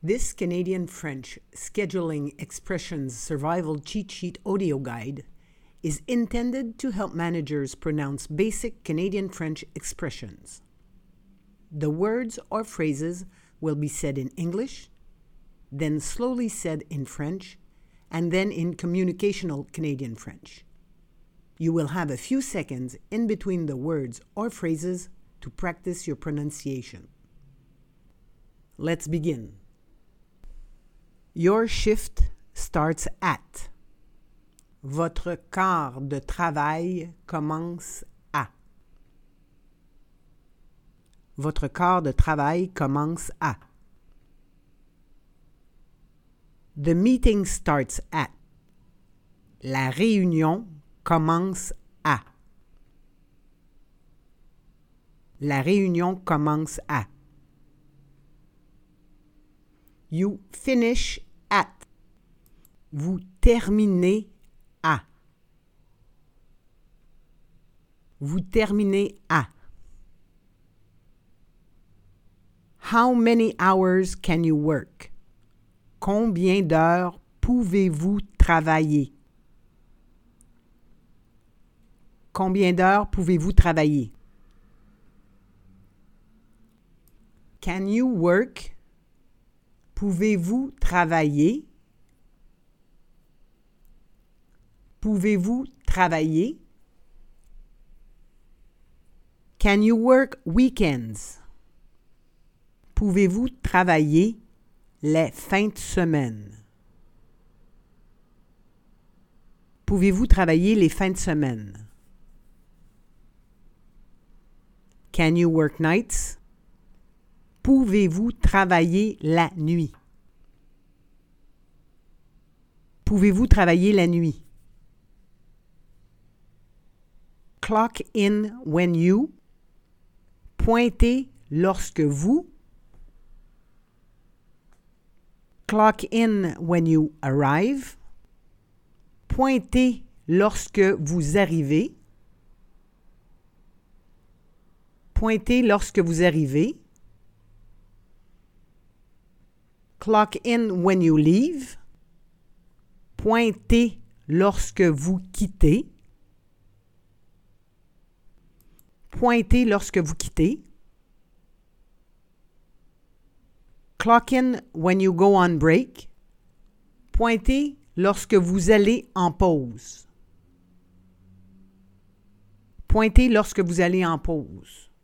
This Canadian French Scheduling Expressions Survival Cheat Sheet audio guide is intended to help managers pronounce basic Canadian French expressions. The words or phrases will be said in English, then slowly said in French, and then in communicational Canadian French. You will have a few seconds in between the words or phrases to practice your pronunciation. Let's begin. Your shift starts at. Votre quart de travail commence à. Votre quart de travail commence à. The meeting starts at. La réunion commence à. La réunion commence à. You finish at. Vous terminez à. Vous terminez à. How many hours can you work? Combien d'heures pouvez-vous travailler? Combien d'heures pouvez-vous travailler? Can you work? Pouvez-vous travailler? Pouvez-vous travailler? Can you work weekends? Pouvez-vous travailler les fins de semaine? Pouvez-vous travailler les fins de semaine? Can you work nights? Pouvez-vous travailler la nuit? Pouvez-vous travailler la nuit? Clock in when you. Pointez lorsque vous. Clock in when you arrive. Pointez lorsque vous arrivez. Pointez lorsque vous arrivez. Clock in when you leave. Pointez lorsque vous quittez. Pointez lorsque vous quittez. Clock in when you go on break. Pointez lorsque vous allez en pause. Pointez lorsque vous allez en pause.